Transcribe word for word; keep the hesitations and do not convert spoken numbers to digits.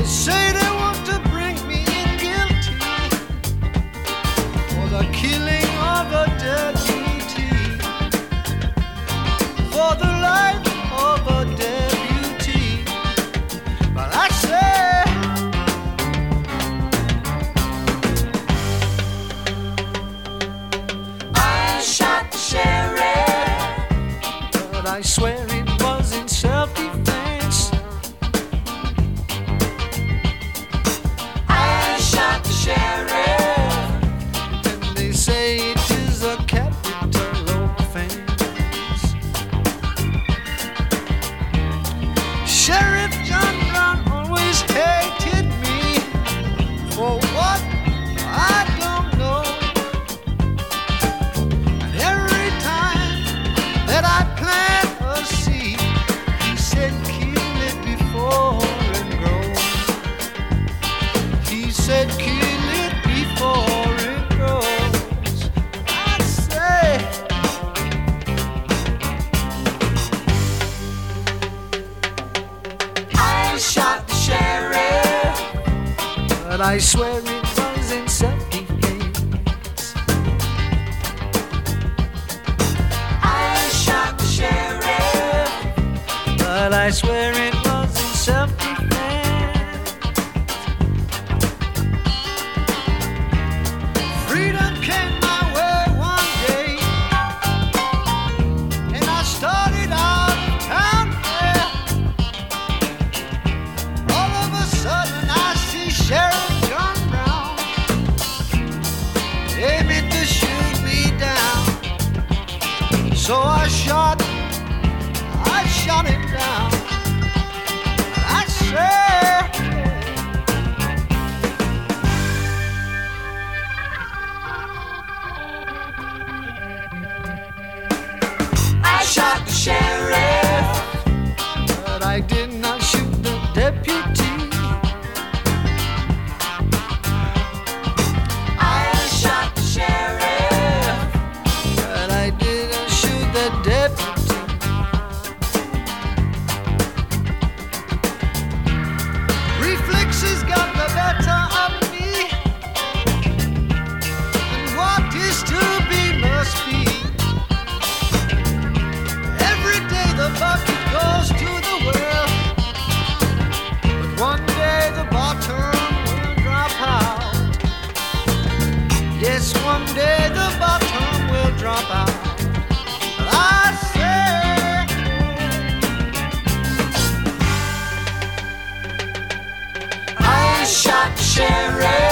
They say they want to bring me in guilty for the killing of a deputy, for the life of a deputy. But I say, I shot the sheriff, but I swear it was in self-defense. I shot the sheriff, and they say it is a capital offense. Sheriff John Brown always hated me for what I don't know. And every time that I plant a seed, he said kill it before it grows. He said kill it before it grows. I say, I shot the sheriff, but I swear it was in self-defense. I shot the sheriff, but I swear it was in self-defense. Freedom came my way one day, and I started out of town there. All of a sudden I see Sheriff John Brown aiming to shoot me down. So I shot, I shot him down. I said, I shot the sheriff, but I did not shoot the deputy. I shot the sheriff, but I didn't shoot the deputy. Reflexes got the better of me, and what is to be must be. Every day the bucket goes to the well, but one day the bottom will drop out. Yes, one day the bottom will drop out. But I say, I shot the sheriff,